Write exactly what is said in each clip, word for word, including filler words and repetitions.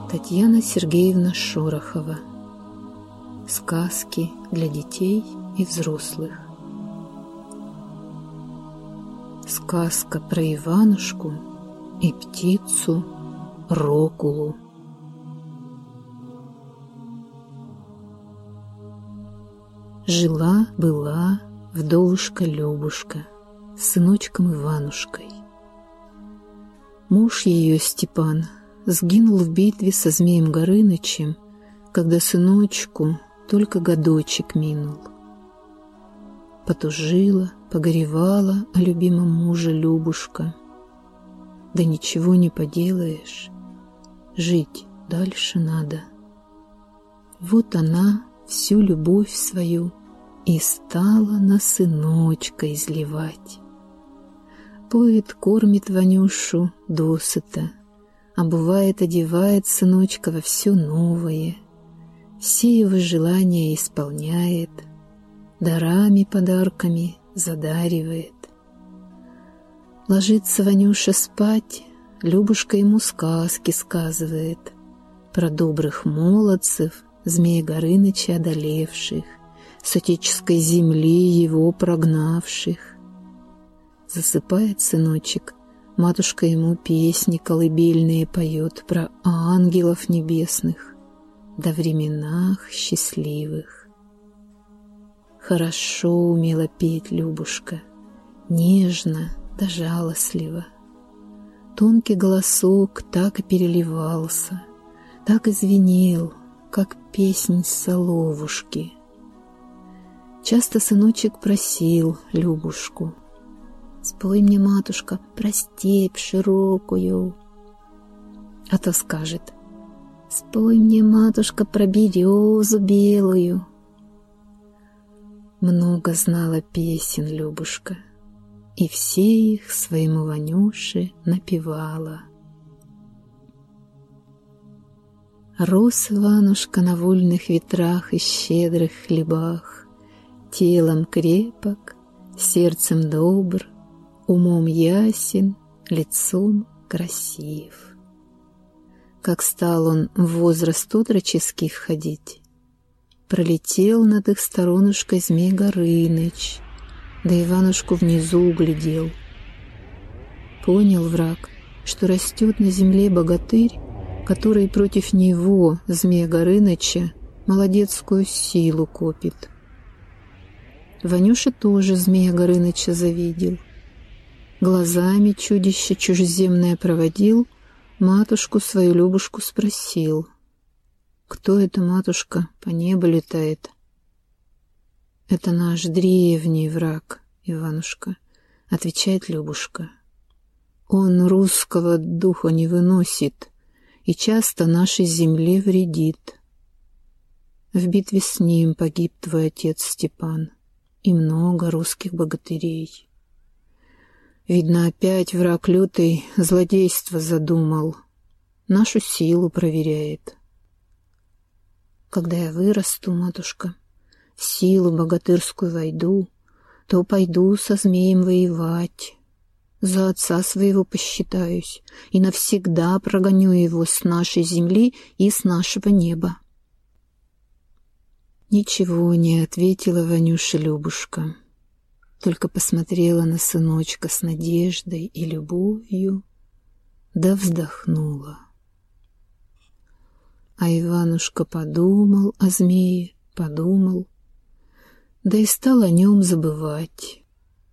Татьяна Сергеевна Шорохова. Сказки для детей и взрослых. Сказка про Иванушку и птицу Рокулу. Жила-была вдовушка Любушка с сыночком Иванушкой. Муж ее, Степан, сгинул в битве со Змеем Горынычем, когда сыночку только годочек минул. Потужила, погоревала о любимом муже Любушка. Да ничего не поделаешь, жить дальше надо. Вот она всю любовь свою и стала на сыночка изливать. Поет, кормит Ванюшу досыта, обувает, одевает сыночка во все новое, все его желания исполняет, дарами, подарками задаривает. Ложится Ванюша спать, Любушка ему сказки сказывает про добрых молодцев, Змея Горыныча одолевших, с отеческой земли его прогнавших. Засыпает сыночек, матушка ему песни колыбельные поет про ангелов небесных, до временах счастливых. Хорошо умела петь Любушка, нежно да жалостливо. Тонкий голосок так и переливался, так и звенел, как песнь соловушки. Часто сыночек просил Любушку: «Спой мне, матушка, про степь широкую». А то скажет: «Спой мне, матушка, про березу белую». Много знала песен Любушка, и все их своему Ванюше напевала. Рос Иванушка на вольных ветрах и щедрых хлебах, телом крепок, сердцем добр, умом ясен, лицом красив. Как стал он в возраст отроческий входить, пролетел над их сторонушкой Змей Горыныч, да Иванушку внизу углядел. Понял враг, что растет на земле богатырь, который против него, Змея Горыныча, молодецкую силу копит. Ванюша тоже Змея Горыныча завидел. Глазами чудище чужеземное проводил, матушку свою Любушку спросил: «Кто это, матушка, по небу летает?» «Это наш древний враг, Иванушка», — отвечает Любушка. «Он русского духа не выносит и часто нашей земле вредит. В битве с ним погиб твой отец Степан и много русских богатырей. Видно, опять враг лютый злодейство задумал, нашу силу проверяет. Когда я вырасту, матушка, в силу богатырскую войду, то пойду со змеем воевать, за отца своего посчитаюсь и навсегда прогоню его с нашей земли и с нашего неба». Ничего не ответила Ванюша Любушка, только посмотрела на сыночка с надеждой и любовью, да вздохнула. А Иванушка подумал о змее, подумал, да и стал о нем забывать.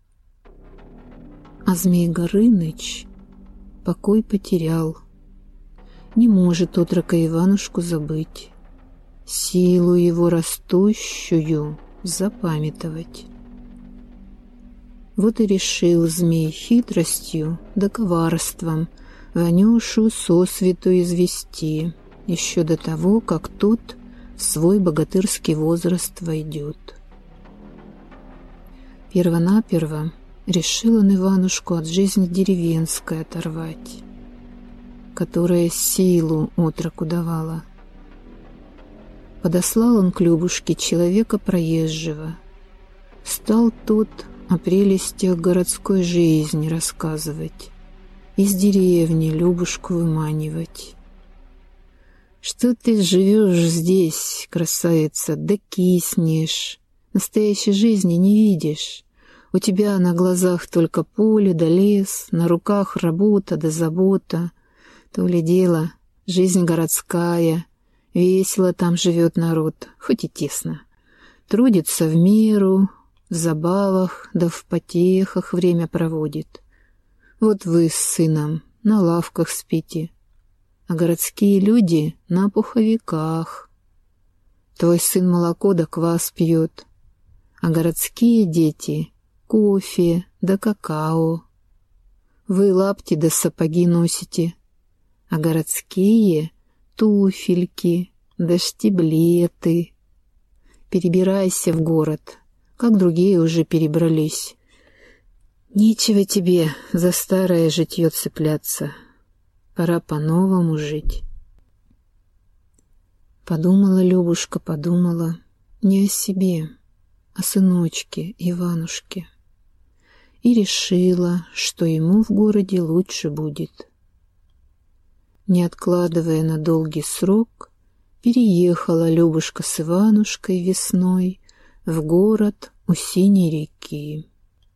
А Змей Горыныч покой потерял, не может отрока Иванушку забыть, силу его растущую запамятовать. Вот и решил змей хитростью да коварством Ванюшу сосвету извести, еще до того, как тот в свой богатырский возраст войдет. Первонаперво решил он Иванушку от жизни деревенской оторвать, которая силу отроку давала. Подослал он к Любушке человека проезжего. Стал тот о прелестях городской жизни рассказывать, из деревни Любушку выманивать. Что ты живешь здесь, красавица, да киснешь, настоящей жизни не видишь. У тебя на глазах только поле да лес, на руках работа да забота. То ли дело, жизнь городская, весело там живет народ, хоть и тесно. Трудится в меру, в забавах да в потехах время проводит. Вот вы с сыном на лавках спите, а городские люди на пуховиках. Твой сын молоко да квас пьет, а городские дети — кофе да какао. Вы лапти да сапоги носите, а городские — туфельки да штиблеты. Перебирайся в город, как другие уже перебрались. Нечего тебе за старое житье цепляться. Пора по-новому жить. Подумала Любушка, подумала не о себе, о сыночке Иванушке. И решила, что ему в городе лучше будет. Не откладывая на долгий срок, переехала Любушка с Иванушкой весной в город у Синей реки.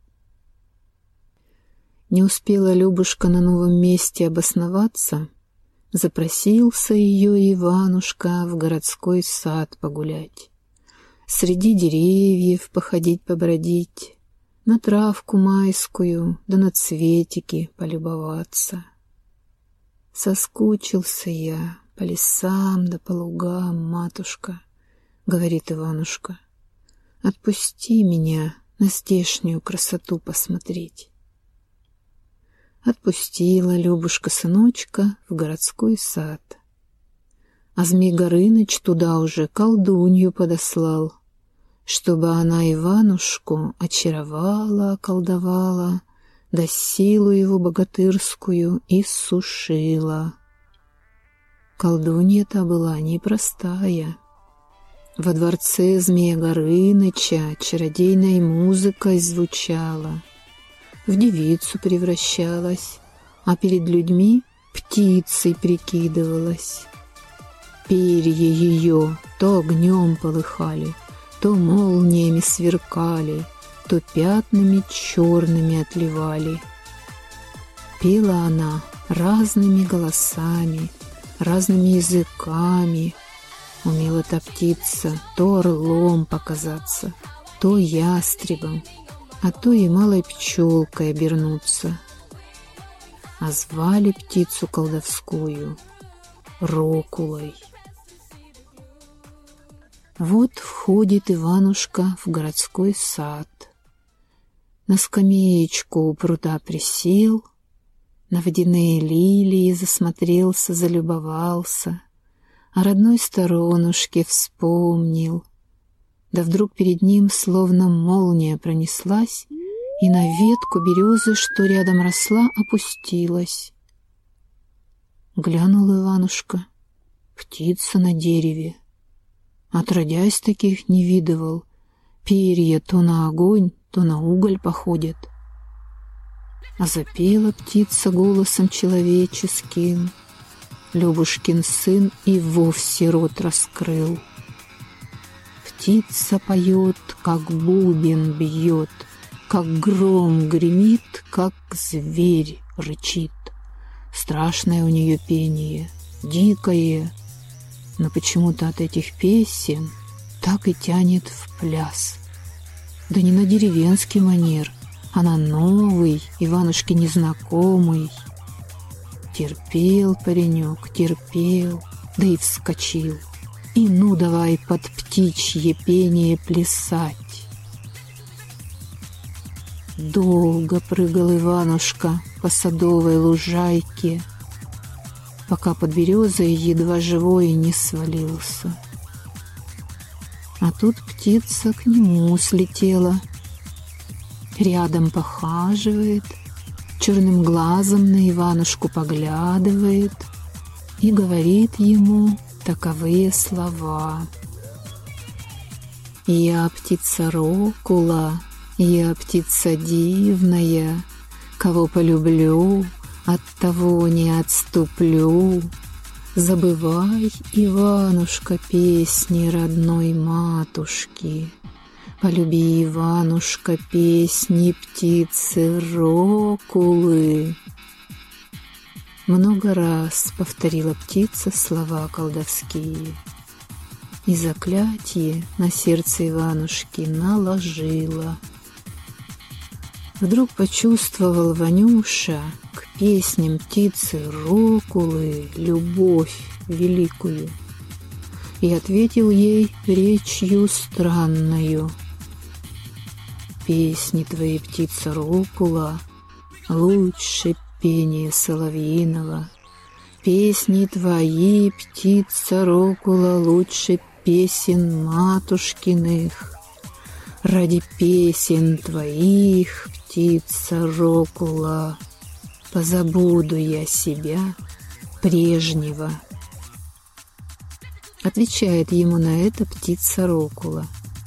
Не успела Любушка на новом месте обосноваться, запросился ее Иванушка в городской сад погулять, среди деревьев походить побродить, на травку майскую да на цветики полюбоваться. «Соскучился я по лесам да по лугам, матушка», — говорит Иванушка. «Отпусти меня на здешнюю красоту посмотреть». Отпустила Любушка сыночка в городской сад. А Змей Горыныч туда уже колдунью подослал, чтобы она Иванушку очаровала, околдовала, да силу его богатырскую иссушила. Колдунья-то была непростая. Во дворце Змея Горыныча чародейной музыкой звучала, в девицу превращалась, а перед людьми птицей прикидывалась. Перья ее то огнем полыхали, то молниями сверкали, то пятнами черными отливали. Пела она разными голосами, разными языками. Умела эта птица то орлом показаться, то ястребом, а то и малой пчелкой обернуться. А звали птицу колдовскую Рокулой. Вот входит Иванушка в городской сад. На скамеечку у пруда присел, на водяные лилии засмотрелся, залюбовался, о родной сторонушке вспомнил. Да вдруг перед ним словно молния пронеслась, и на ветку березы, что рядом росла, опустилась. Глянул Иванушка. Птица на дереве. Отродясь таких не видывал. Перья то на огонь, то на уголь походят. А запела птица голосом человеческим. Любушкин сын и вовсе рот раскрыл. Птица поет, как бубен бьет, как гром гремит, как зверь рычит. Страшное у нее пение, дикое, но почему-то от этих песен так и тянет в пляс. Да не на деревенский манер, а на новый, Иванушке незнакомый. Терпел паренек, терпел, да и вскочил. И ну давай под птичье пение плясать. Долго прыгал Иванушка по садовой лужайке, пока под березой едва живой не свалился. А тут птица к нему слетела, рядом похаживает, черным глазом на Иванушку поглядывает и говорит ему таковые слова. «Я птица Рокула, я птица дивная, кого полюблю, от того не отступлю. Забывай, Иванушка, песни родной матушки. Полюби, Иванушка, песни птицы рокулы. Много раз повторила птица слова колдовские, и заклятие на сердце Иванушки наложила. Вдруг почувствовал Ванюша к песням птицы рокулы любовь великую и ответил ей речью странною: «Песни твои, птица рокула, лучше пение соловьиного. Песни твои, птица рокула, лучше песен матушкиных. Ради песен твоих, птица рокула, позабуду я себя прежнего». Отвечает ему на это птица рокула: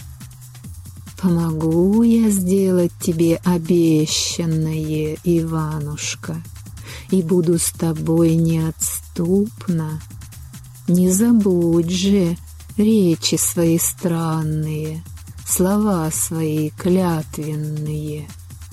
«Помогу я сделать тебе обещанное, Иванушка, и буду с тобой неотступна. Не забудь же речи свои странные, слова свои клятвенные».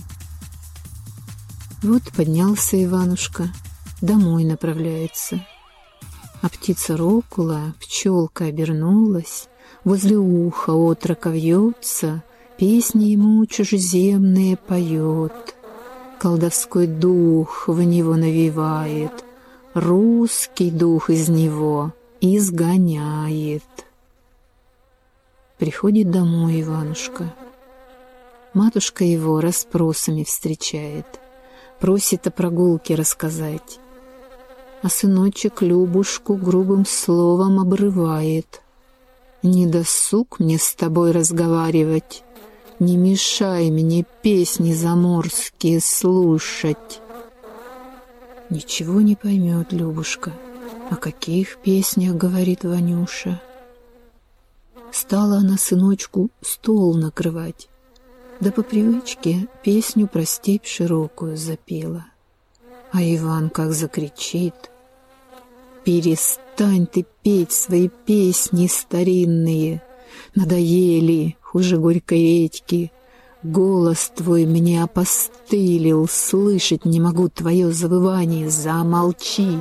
Вот поднялся Иванушка, домой направляется. А птица рокула, пчелка, обернулась, возле уха отрока вьется, песни ему чужеземные поет. Колдовской дух в него навевает, русский дух из него изгоняет. Приходит домой Иванушка. Матушка его расспросами встречает, просит о прогулке рассказать. А сыночек Любушку грубым словом обрывает: «Не досуг мне с тобой разговаривать, не мешай мне песни заморские слушать». Ничего не поймет Любушка, о каких песнях говорит Ванюша. Стала она сыночку стол накрывать, да по привычке песню про степь широкую запела. А Иван как закричит: «Перестань ты петь свои песни старинные, надоели, хуже горькой редьки. Голос твой мне опостылил, слышать не могу твое завывание, замолчи».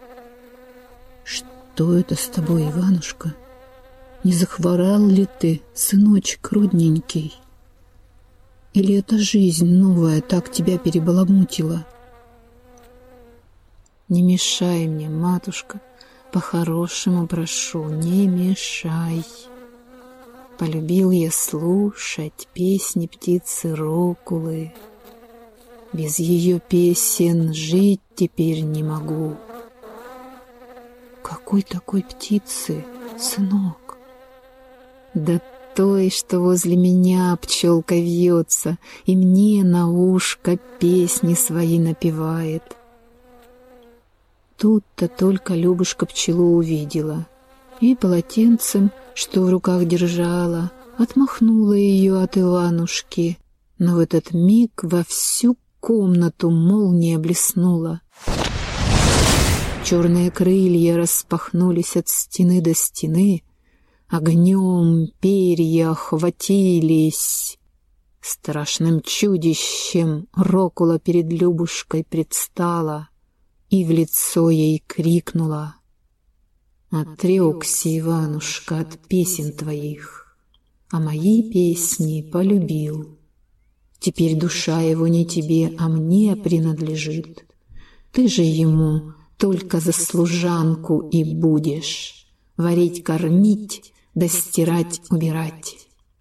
«Что это с тобой, Иванушка? Не захворал ли ты, сыночек родненький? Или эта жизнь новая так тебя перебаламутила?» «Не мешай мне, матушка, по-хорошему прошу, не мешай. Полюбил я слушать песни птицы рокулы. Без ее песен жить теперь не могу». «Какой такой птицы, сынок?» «Да той, что возле меня пчелка вьется и мне на ушко песни свои напевает». Тут-то только Любушка пчелу увидела и полотенцем, что в руках держала, отмахнула ее от Иванушки, но в этот миг во всю комнату молния блеснула. Черные крылья распахнулись от стены до стены, огнем перья охватились. Страшным чудищем рокула перед Любушкой предстала и в лицо ей крикнула: «Отрекся, Иванушка, от песен твоих, а мои песни полюбил. Теперь душа его не тебе, а мне принадлежит. Ты же ему только за служанку и будешь варить, кормить, да стирать, убирать».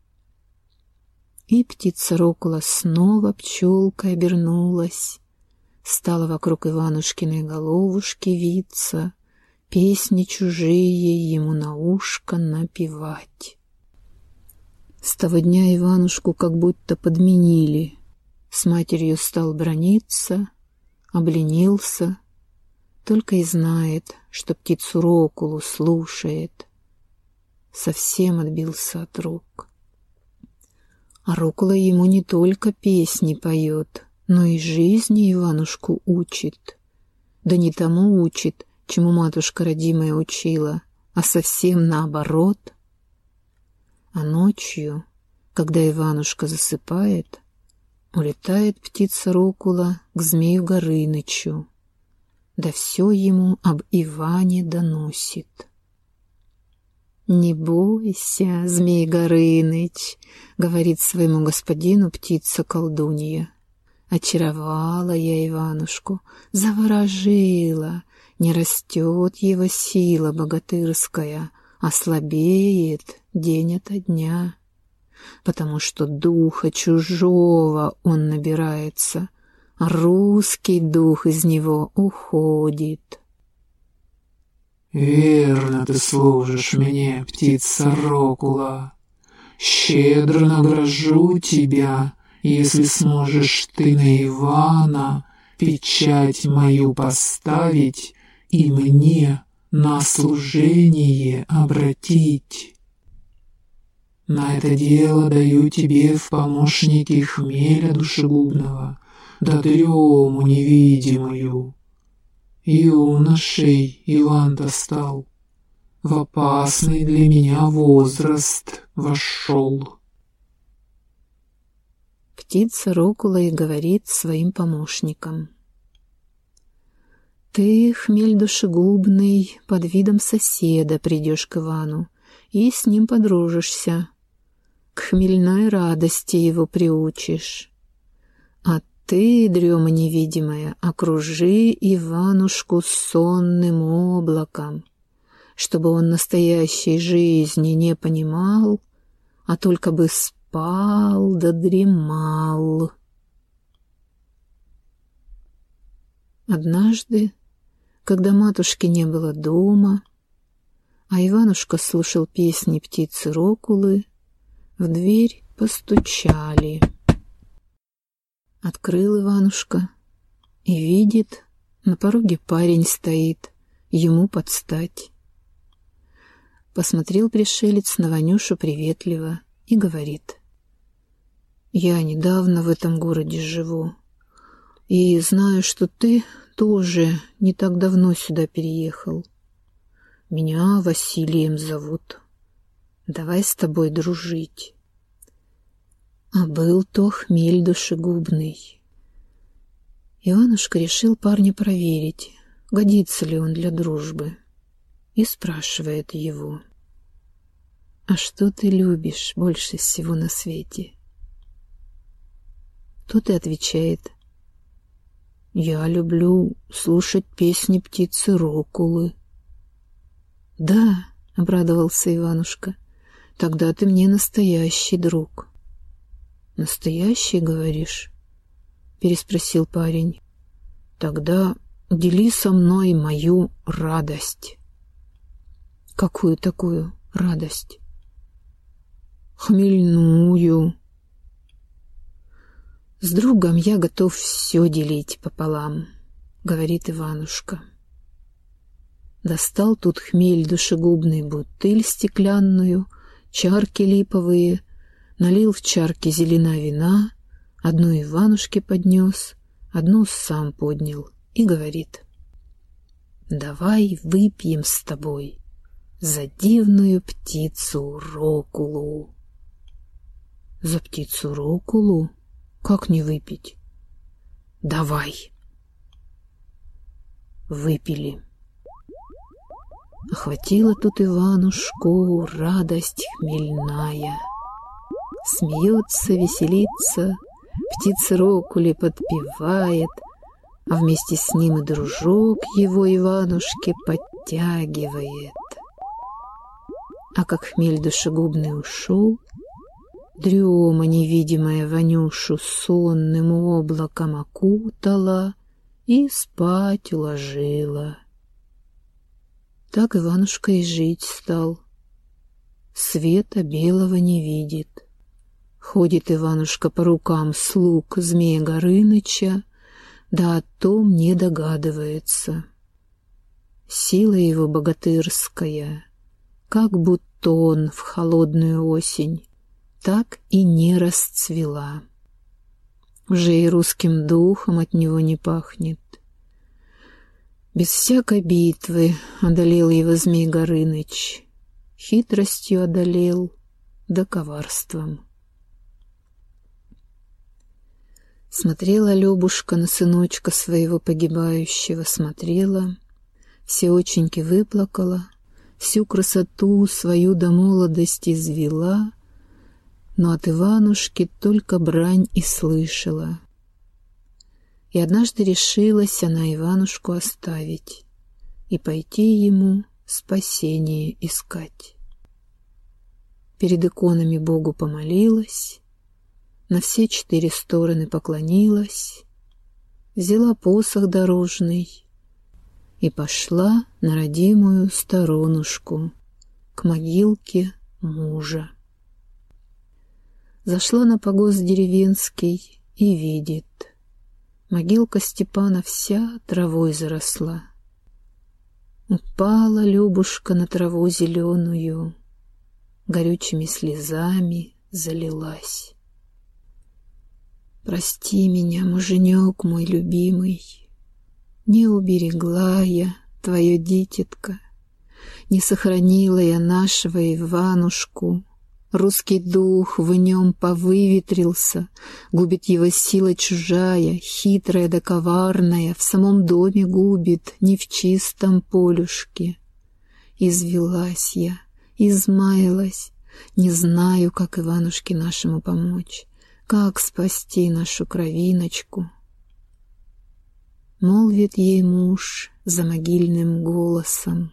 И птица рокула снова пчелкой обернулась, стала вокруг Иванушкиной головушки виться, песни чужие ему на ушко напевать. С того дня Иванушку как будто подменили. С матерью стал браниться, обленился, только и знает, что птицу рокулу слушает. Совсем отбился от рук. А рокула ему не только песни поет, но и жизни Иванушку учит. Да не тому учит, чему матушка родимая учила, а совсем наоборот. А ночью, когда Иванушка засыпает, улетает птица Рокула к змею Горынычу, да все ему об Иване доносит. «Не бойся, Змей Горыныч», — говорит своему господину птица-колдунья. «Очаровала я Иванушку, заворожила, не растет его сила богатырская, а слабеет день ото дня, потому что духа чужого он набирается, а русский дух из него уходит». «Верно ты служишь мне, птица Рокула. Щедро награжу тебя, если сможешь ты на Ивана печать мою поставить и мне на служение обратить. На это дело даю тебе в помощники хмеля душегубного, да дрему невидимую. Юношей Иван-то стал, в опасный для меня возраст вошел». Птица Рокула и говорит своим помощникам: «Ты, хмель душегубный, под видом соседа придешь к Ивану и с ним подружишься, к хмельной радости его приучишь. А ты, дрема невидимая, окружи Иванушку сонным облаком, чтобы он настоящей жизни не понимал, а только бы спал да дремал». Однажды, когда матушки не было дома, а Иванушка слушал песни птицы Рокулы, в дверь постучали. Открыл Иванушка и видит, на пороге парень стоит, ему подстать. Посмотрел пришелец на Ванюшу приветливо и говорит: «Я недавно в этом городе живу, и знаю, что ты тоже не так давно сюда переехал. Меня Василием зовут. Давай с тобой дружить». А был то хмель душегубный. Иванушка решил парня проверить, годится ли он для дружбы, и спрашивает его: «А что ты любишь больше всего на свете?» Тот и отвечает: «Я люблю слушать песни птицы Рокулы». «Да», — обрадовался Иванушка, — «тогда ты мне настоящий друг». «Настоящий, говоришь?» — переспросил парень. «Тогда дели со мной мою радость». «Какую такую радость?» «Хмельную». «С другом я готов все делить пополам», — говорит Иванушка. Достал тут хмель душегубный бутыль стеклянную, чарки липовые, налил в чарки зелена вина, одну Иванушке поднес, одну сам поднял и говорит: «Давай выпьем с тобой за дивную птицу Рокулу». «За птицу Рокулу? Как не выпить?» «Давай». Выпили. Охватила тут Иванушку радость хмельная. Смеется, веселится, птица Рокуле подпевает, а вместе с ним и дружок его Иванушке подтягивает. А как хмель душегубный ушел, дрема невидимая Ванюшу сонным облаком окутала и спать уложила. Так Иванушка и жить стал. Света белого не видит. Ходит Иванушка по рукам слуг Змея Горыныча, да о том не догадывается. Сила его богатырская, как бутон в холодную осень, так и не расцвела. Уже и русским духом от него не пахнет. Без всякой битвы одолел его Змей Горыныч, хитростью одолел, да коварством. Смотрела Любушка на сыночка своего погибающего, смотрела, все оченьки выплакала, всю красоту свою до молодости извела, но от Иванушки только брань и слышала. И однажды решилась она Иванушку оставить и пойти ему спасение искать. Перед иконами Богу помолилась, на все четыре стороны поклонилась, взяла посох дорожный и пошла на родимую сторонушку к могилке мужа. Зашла на погост деревенский и видит: могилка Степана вся травой заросла. Упала Любушка на траву зеленую, горючими слезами залилась. Прости меня, муженек мой любимый, не уберегла я твое дитятко, не сохранила я нашего Иванушку. Русский дух в нем повыветрился, губит его сила чужая, хитрая да коварная, в самом доме губит, не в чистом полюшке. Извелась я, измаялась, не знаю, как Иванушке нашему помочь, как спасти нашу кровиночку. Молвит ей муж за могильным голосом: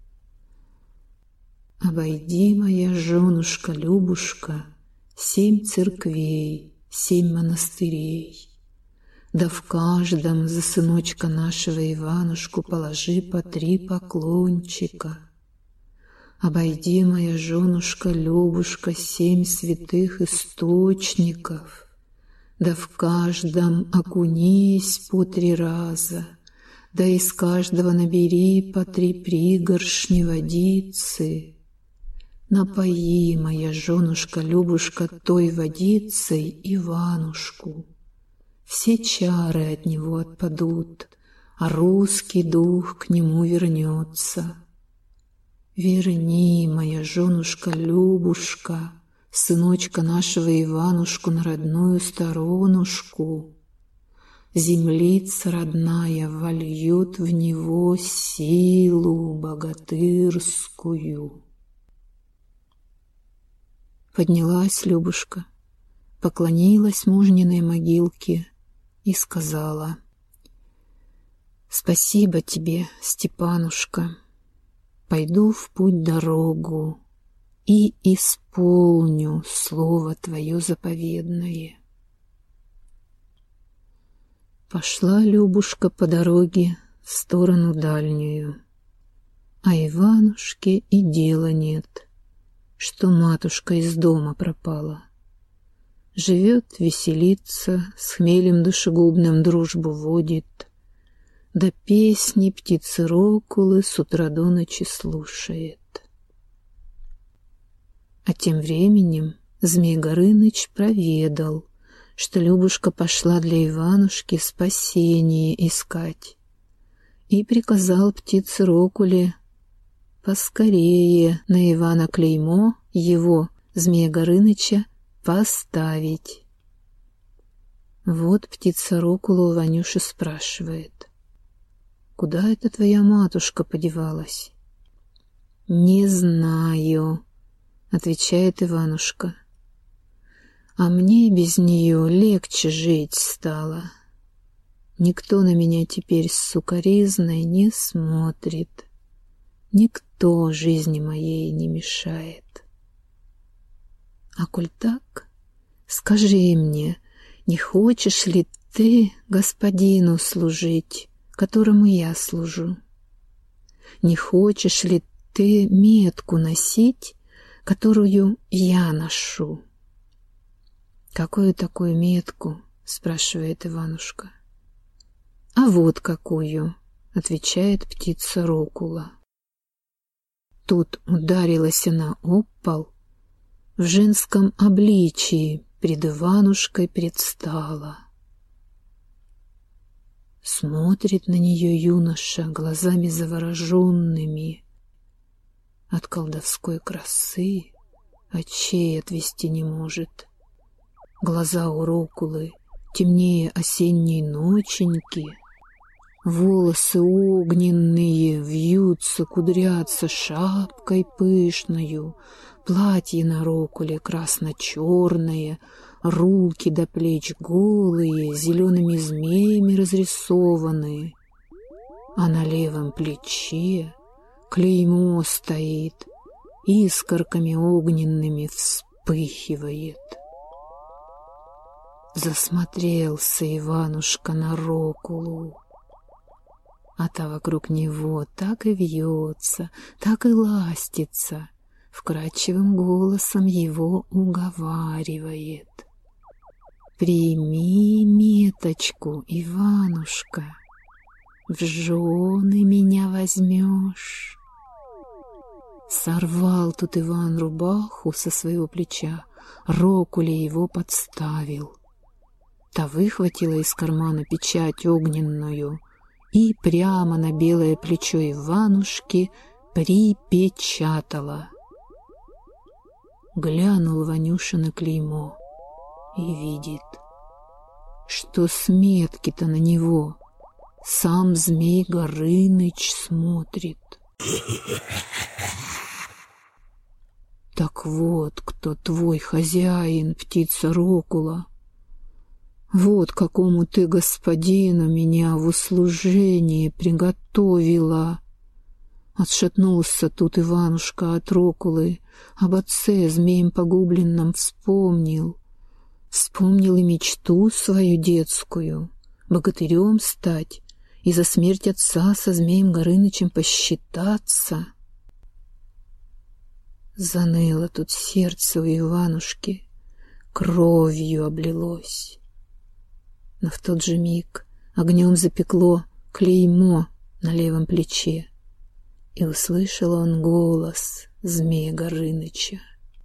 обойди, моя женушка Любушка, семь церквей, семь монастырей, да в каждом за сыночка нашего Иванушку положи по три поклончика. Обойди, моя женушка Любушка, семь святых источников, да в каждом окунись по три раза, да из каждого набери по три пригоршни водицы. Напои, моя женушка Любушка, той водицей Иванушку. Все чары от него отпадут, а русский дух к нему вернется. Верни, моя женушка Любушка, сыночка нашего Иванушку на родную сторонушку. Землица родная вольет в него силу богатырскую. Поднялась Любушка, поклонилась мужниной могилке и сказала: «Спасибо тебе, Степанушка, пойду в путь дорогу и исполню слово твое заповедное». Пошла Любушка по дороге в сторону дальнюю, а Иванушке и дела нет, что матушка из дома пропала. Живет, веселится, с хмелем душегубным дружбу водит, да песни птицы-рокулы с утра до ночи слушает. А тем временем Змей Горыныч проведал, что Любушка пошла для Иванушки спасение искать, и приказал птице-рокуле поскорее на Ивана клеймо его, Змея Горыныча, поставить. Вот птица-рокула у Ванюши спрашивает: «Куда это твоя матушка подевалась?» «Не знаю», — отвечает Иванушка. «А мне без нее легче жить стало. Никто на меня теперь с сукоризной не смотрит. Никто жизни моей не мешает. А коль так, скажи мне, не хочешь ли ты господину служить, которому я служу? Не хочешь ли ты метку носить, которую я ношу?» «Какую такую метку?» — спрашивает Иванушка. «А вот какую», — отвечает птица-рокула. Тут ударилась она об пол, в женском обличии пред Иванушкой предстала. Смотрит на нее юноша глазами завороженными. От колдовской красы очей отвести не может. Глаза у Рокулы темнее осенней ноченьки. Волосы огненные вьются, кудрятся шапкой пышною. Платье на Рокуле красно-черное, руки до плеч голые, зелеными змеями разрисованные. А на левом плече клеймо стоит, искорками огненными вспыхивает. Засмотрелся Иванушка на Рокулу, а та вокруг него так и вьется, так и ластится, вкрадчивым голосом его уговаривает. «Прими меточку, Иванушка, в жены меня возьмешь». Сорвал тут Иван рубаху со своего плеча, Рокуле его подставил. Та выхватила из кармана печать огненную и прямо на белое плечо Иванушки припечатала. Глянул Ванюша на клеймо и видит, что с метки-то на него сам Змей Горыныч смотрит. Так вот, кто твой хозяин, птица Рокула. Вот какому ты господину меня в услужение приготовила. Отшатнулся тут Иванушка от Рокулы, об отце змеем погубленном вспомнил. Вспомнил и мечту свою детскую, богатырем стать и за смерть отца со Змеем Горынычем посчитаться. Заныло тут сердце у Иванушки, кровью облилось. Но в тот же миг огнем запекло клеймо на левом плече, и услышал он голос Змея Горыныча.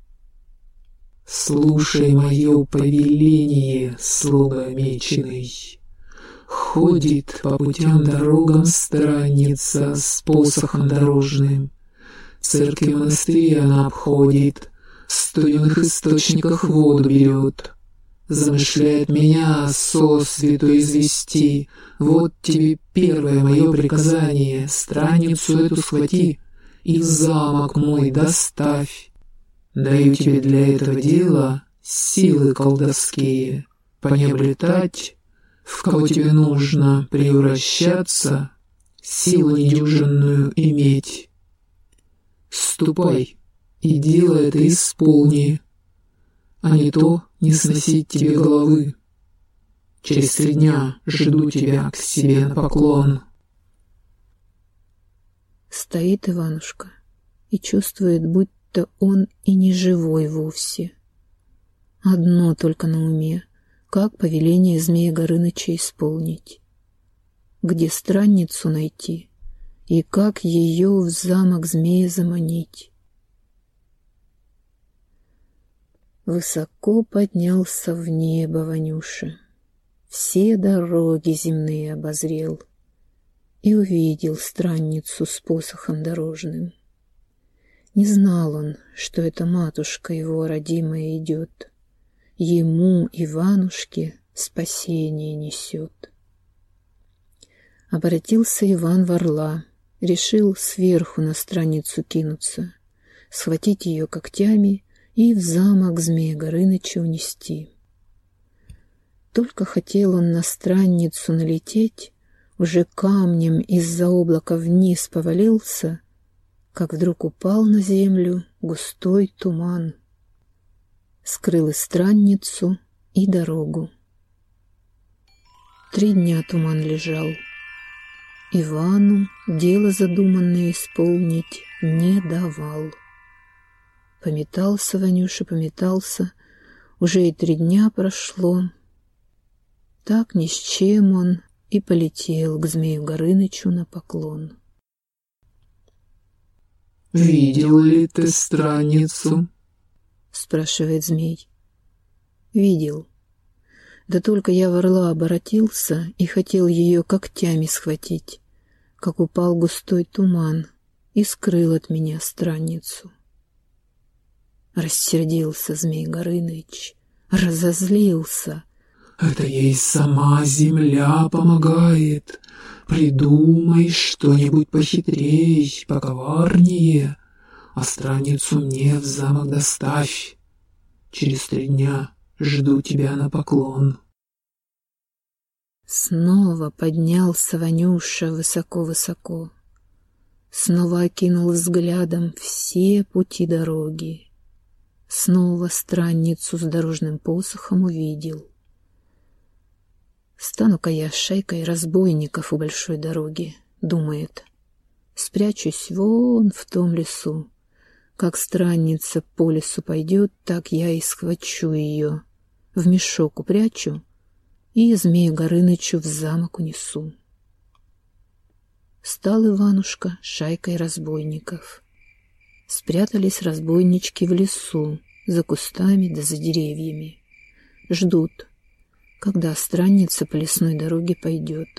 «Слушай мое повеление, слуга меченый. Ходит по путям дорогам странница с посохом дорожным. Церкви монастыри она обходит, в студенных источниках воду берет. Замышляет меня сосвету извести. Вот тебе первое мое приказание: странницу эту схвати и в замок мой доставь. Даю тебе для этого дела силы колдовские, понеблетать, в кого тебе нужно превращаться, силу недюжинную иметь. Ступай и дело это исполни, а не то не сносить тебе головы. Через три дня жду тебя к себе на поклон». Стоит Иванушка и чувствует, будто он и не живой вовсе. Одно только на уме: как повеление Змея Горыныча исполнить, где странницу найти и как ее в замок змея заманить. Высоко поднялся в небо Ванюша, все дороги земные обозрел и увидел странницу с посохом дорожным. Не знал он, что эта матушка его родимая идет, ему, Иванушке, спасение несет. Обратился Иван в орла, решил сверху на страницу кинуться, схватить ее когтями и в замок Змея Горыныча унести. Только хотел он на страницу налететь, уже камнем из-за облака вниз повалился, как вдруг упал на землю густой туман, скрыл и страницу, и дорогу. Три дня туман лежал. Ивану дело задуманное исполнить не давал. Пометался Ванюша, пометался, уже и три дня прошло. Так ни с чем он и полетел к Змею Горынычу на поклон. «Видел ли ты странницу?» — спрашивает змей. «Видел. Да только я в орла оборотился и хотел ее когтями схватить, как упал густой туман и скрыл от меня странницу. Рассердился Змей Горыныч, разозлился. Это ей сама земля помогает. Придумай что-нибудь похитрей, поковарнее, а странницу мне в замок доставь. Через три дня жду тебя на поклон. Снова поднялся Ванюша высоко-высоко. Снова окинул взглядом все пути дороги. Снова странницу с дорожным посохом увидел. Стану-ка я шайкой разбойников у большой дороги, думает. Спрячусь вон в том лесу. Как странница по лесу пойдет, так я и схвачу ее. В мешок упрячу и Змею Горынычу в замок унесу. Стал Иванушка шайкой разбойников. Спрятались разбойнички в лесу, за кустами да за деревьями. Ждут, когда странница по лесной дороге пойдет.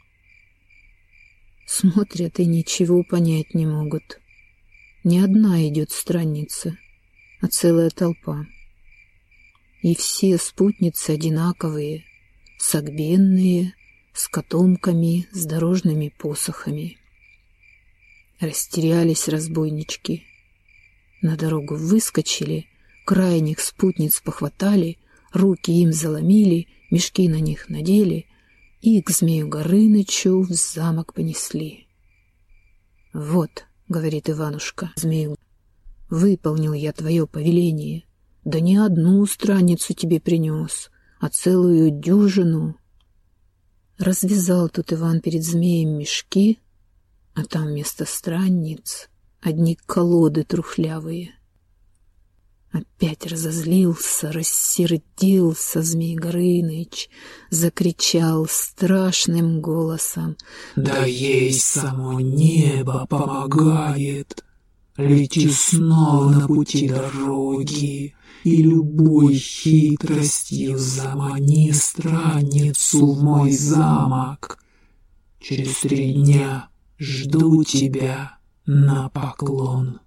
Смотрят и ничего понять не могут. Не одна идет странница, а целая толпа. И все спутницы одинаковые, согбенные, с котомками, с дорожными посохами. Растерялись разбойнички. На дорогу выскочили, крайних спутниц похватали, руки им заломили, мешки на них надели и к Змею Горынычу в замок понесли. «Вот», — говорит Иванушка Змею, — «выполнил я твое повеление, да не одну странницу тебе принес, а целую дюжину». Развязал тут Иван перед змеем мешки, а там вместо странниц одни колоды трухлявые. Опять разозлился, рассердился Змей Горыныч, закричал страшным голосом: «Да ей само небо помогает! Лети снова на пути дороги, и любой хитростью замани странницу в мой замок. Через три дня жду тебя на поклон».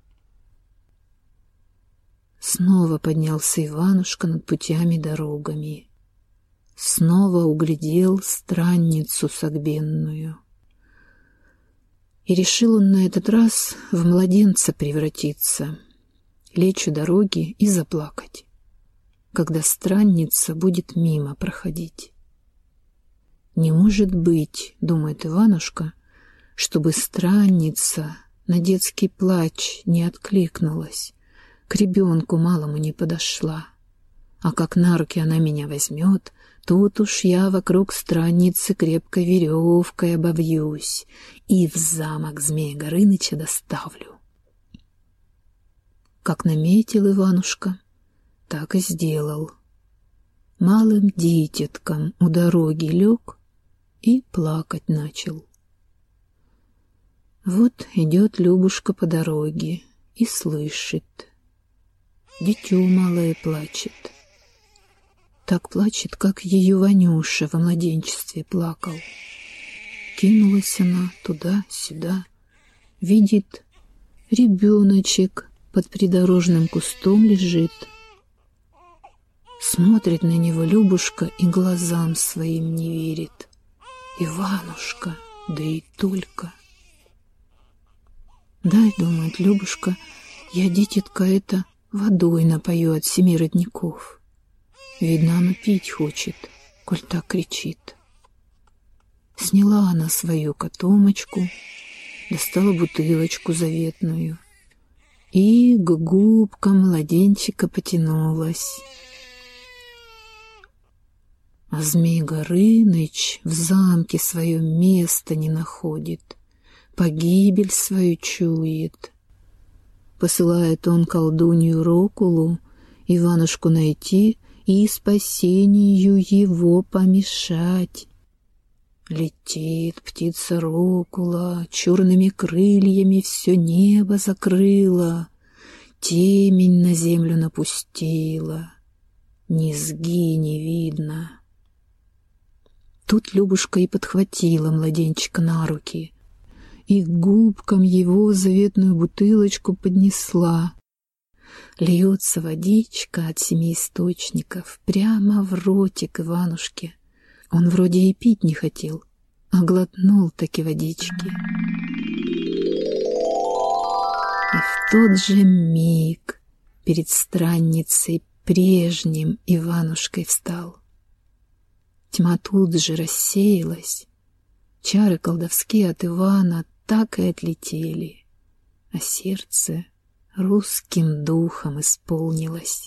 Снова поднялся Иванушка над путями дорогами. Снова углядел странницу согбенную. И решил он на этот раз в младенца превратиться, лечь у дороги и заплакать, когда странница будет мимо проходить. «Не может быть, — думает Иванушка, — чтобы странница на детский плач не откликнулась, к ребенку малому не подошла. А как на руки она меня возьмет, тут уж я вокруг странницы крепкой веревкой обовьюсь и в замок Змея Горыныча доставлю». Как наметил Иванушка, так и сделал. Малым дитятком у дороги лег и плакать начал. Вот идет Любушка по дороге и слышит: дитё малое плачет. Так плачет, как ее Ванюша во младенчестве плакал. Кинулась она туда-сюда, видит, ребеночек под придорожным кустом лежит. Смотрит на него Любушка и глазам своим не верит. Иванушка, да и только. Дай, думает Любушка, я дитятка это водой напою от семи родников. Видно, она пить хочет, коль так кричит. Сняла она свою котомочку, достала бутылочку заветную и к губкам младенчика потянулась. А Змей Горыныч в замке свое место не находит, погибель свою чует. Посылает он колдунью Рокулу Иванушку найти и спасению его помешать. Летит птица Рокула, черными крыльями все небо закрыла, темень на землю напустила, низги не видно. Тут Любушка и подхватила младенчика на руки, и к губкам его заветную бутылочку поднесла. Льется водичка от семи источников прямо в ротик Иванушке. Он вроде и пить не хотел, а глотнул таки водички. И в тот же миг перед странницей прежним Иванушкой встал. Тьма тут же рассеялась, чары колдовские от Ивана так и отлетели, а сердце русским духом исполнилось.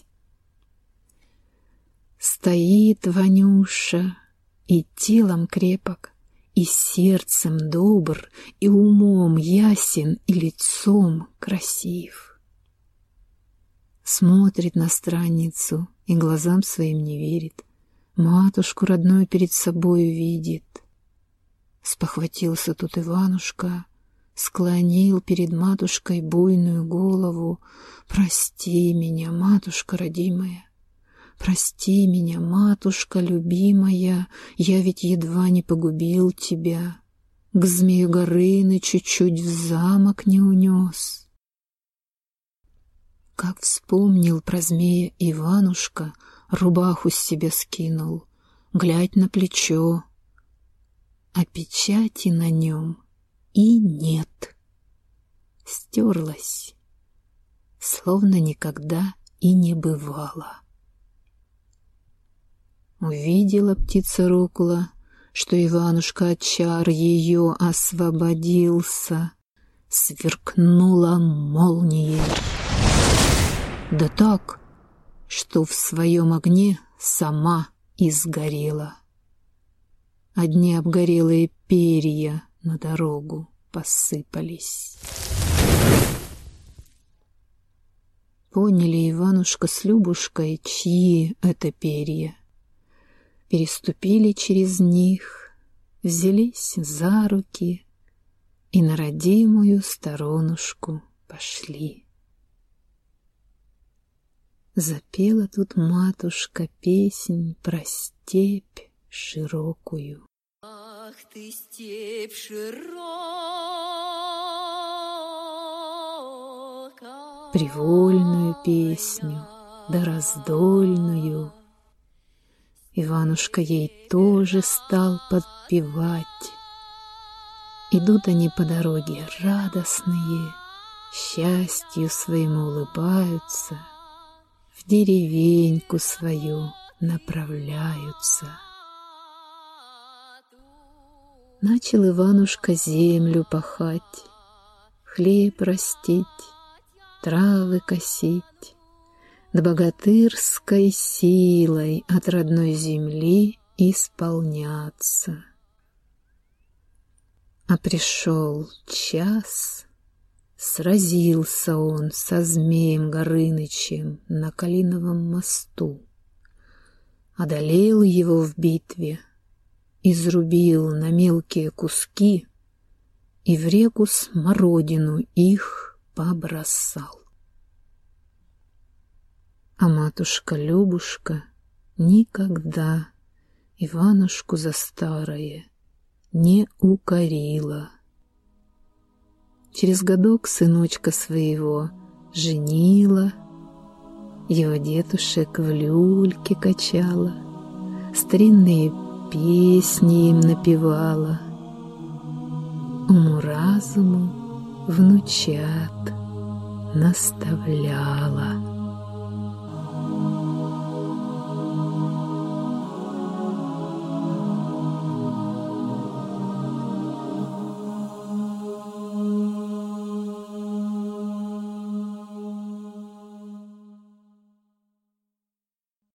Стоит Ванюша, и телом крепок, и сердцем добр, и умом ясен, и лицом красив. Смотрит на странницу и глазам своим не верит, матушку родную перед собою видит. Спохватился тут Иванушка, склонил перед матушкой буйную голову. «Прости меня, матушка родимая, прости меня, матушка любимая, я ведь едва не погубил тебя, к Змею Горыны чуть-чуть в замок не унес». Как вспомнил про змея Иванушка, рубаху с себя скинул, глядь на плечо, а печати на нем и нет. Стерлась, словно никогда и не бывало. Увидела птица Рокула, что Иванушка от чар ее освободился, сверкнула молнией. Да так, что в своем огне сама изгорела. Одни обгорелые перья на дорогу посыпались. Поняли Иванушка с Любушкой, чьи это перья. Переступили через них, взялись за руки и на родимую сторонушку пошли. Запела тут матушка песнь про степь широкую. Ах ты, степь широкая! Привольную песню, да раздольную. Иванушка ей тоже стал подпевать. Идут они по дороге радостные, счастью своему улыбаются, в деревеньку свою направляются. Начал Иванушка землю пахать, хлеб растить, травы косить, да богатырской силой от родной земли исполняться. А пришел час, сразился он со Змеем Горынычем на Калиновом мосту, одолел его в битве, изрубил на мелкие куски и в реку Смородину их побросал. А матушка Любушка никогда Иванушку за старое не укорила. Через годок сыночка своего женила, его дедушек в люльке качала, старинные песни им напевала, уму-разуму внучат наставляла.